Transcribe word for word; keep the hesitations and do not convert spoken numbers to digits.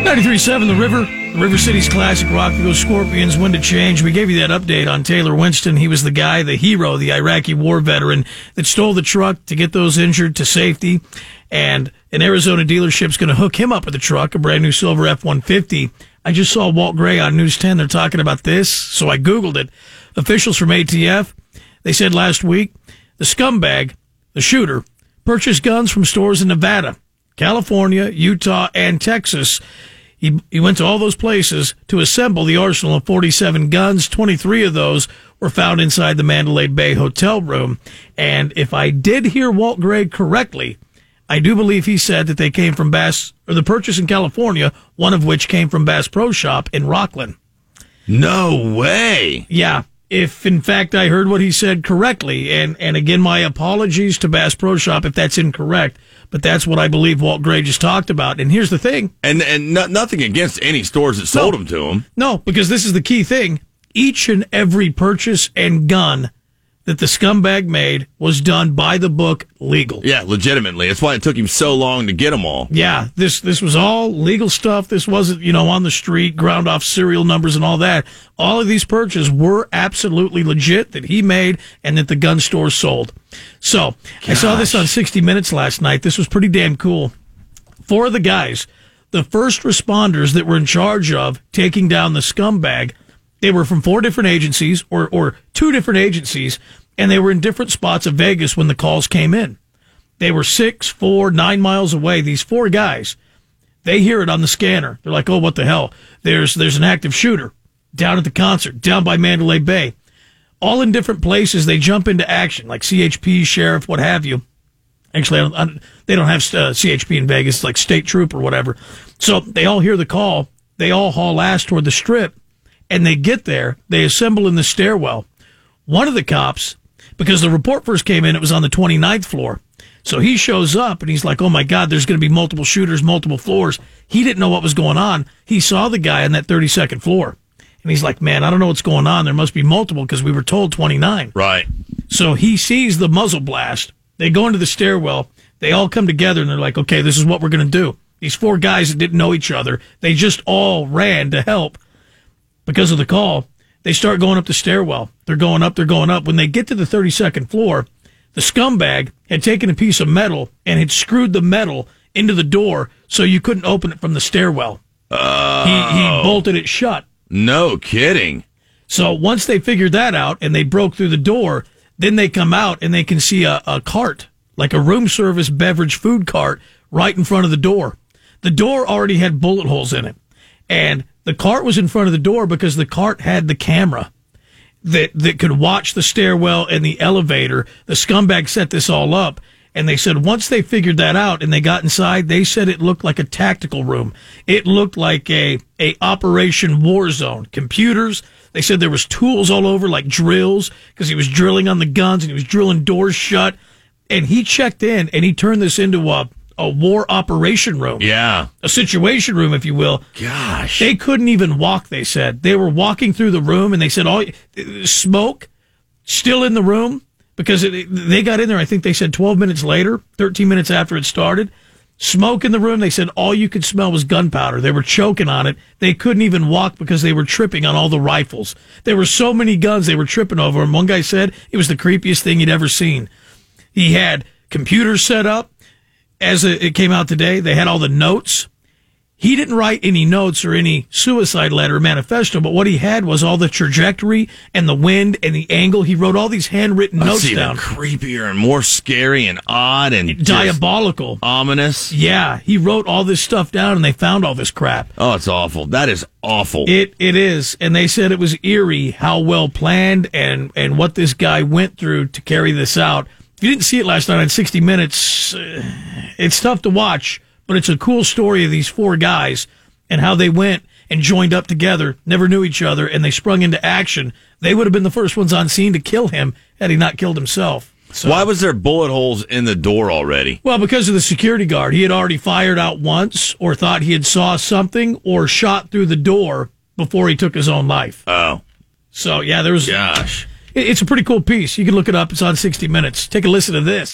ninety-three point seven The River, the River City's classic rock. The Scorpions, When to Change. We gave you that update on Taylor Winston. He was the guy, the hero, the Iraqi war veteran that stole the truck to get those injured to safety. And an Arizona dealership's going to hook him up with a truck, a brand new silver F one fifty. I just saw Walt Gray on News ten. They're talking about this, so I Googled it. Officials from A T F, they said last week, the scumbag, the shooter, purchased guns from stores in Nevada, California, Utah, and Texas. He, he went to all those places to assemble the arsenal of forty-seven guns. twenty-three of those were found inside the Mandalay Bay hotel room. And if I did hear Walt Gray correctly, I do believe he said that they came from Bass, or the purchase in California, one of which came from Bass Pro Shop in Rockland. No way. Yeah. If, in fact, I heard what he said correctly, and, and again, my apologies to Bass Pro Shop if that's incorrect, but that's what I believe Walt Gray just talked about. And here's the thing. And and no, nothing against any stores that sold no, them to him. No, because this is the key thing. Each and every purchase and gun that the scumbag made was done by the book, legal. Yeah, legitimately. That's why it took him so long to get them all. Yeah, this this was all legal stuff. This wasn't, you know, on the street, ground off serial numbers and all that. All of these purchases were absolutely legit that he made and that the gun store sold. So, Gosh. I saw this on sixty minutes last night. This was pretty damn cool. Four of the guys, the first responders that were in charge of taking down the scumbag, they were from four different agencies, or, or two different agencies, and they were in different spots of Vegas when the calls came in. They were six, four, nine miles away. These four guys, they hear it on the scanner. They're like, oh, what the hell? There's there's an active shooter down at the concert, down by Mandalay Bay. All in different places. They jump into action, like C H P, sheriff, what have you. Actually, I don't, I, they don't have uh, C H P in Vegas. It's like state troop or whatever. So they all hear the call. They all haul ass toward the strip. And they get there, they assemble in the stairwell. One of the cops, because the report first came in, it was on the twenty-ninth floor. So he shows up and he's like, oh my God, there's going to be multiple shooters, multiple floors. He didn't know what was going on. He saw the guy on that thirty-second floor. And he's like, man, I don't know what's going on. There must be multiple because we were told twenty-nine. Right. So he sees the muzzle blast. They go into the stairwell. They all come together and they're like, okay, this is what we're going to do. These four guys that didn't know each other, they just all ran to help. Because of the call, they start going up the stairwell. They're going up, they're going up. When they get to the thirty-second floor, the scumbag had taken a piece of metal and had screwed the metal into the door so you couldn't open it from the stairwell. Oh. He, he bolted it shut. No kidding. So once they figured that out and they broke through the door, then they come out and they can see a, a cart, like a room service beverage food cart, right in front of the door. The door already had bullet holes in it. And the cart was in front of the door because the cart had the camera that that could watch the stairwell and the elevator. The scumbag set this all up, and they said once they figured that out and they got inside, they said it looked like a tactical room. It looked like a, a Operation War Zone. Computers, they said there was tools all over, like drills, because he was drilling on the guns and he was drilling doors shut. And he checked in, and he turned this into a a war operation room. Yeah. A situation room, if you will. Gosh. They couldn't even walk, they said. They were walking through the room, and they said, all smoke still in the room, because it, they got in there, I think they said twelve minutes later, thirteen minutes after it started. Smoke in the room, they said all you could smell was gunpowder. They were choking on it. They couldn't even walk because they were tripping on all the rifles. There were so many guns they were tripping over, and one guy said it was the creepiest thing he'd ever seen. He had computers set up. As it came out today, they had all the notes. He didn't write any notes or any suicide letter or manifesto, but what he had was all the trajectory and the wind and the angle. He wrote all these handwritten That's notes even down. Creepier and more scary and odd and diabolical. Ominous. Yeah, he wrote all this stuff down and they found all this crap. Oh, it's awful. That is awful. It It is. And they said it was eerie how well planned and, and what this guy went through to carry this out. If you didn't see it last night on sixty minutes, uh, it's tough to watch, but it's a cool story of these four guys and how they went and joined up together, never knew each other, and they sprung into action. They would have been the first ones on scene to kill him had he not killed himself. So, why was there bullet holes in the door already? Well, because of the security guard. He had already fired out once or thought he had saw something or shot through the door before he took his own life. Oh. So, yeah, there was... Gosh. It's a pretty cool piece. You can look it up. It's on sixty minutes. Take a listen to this.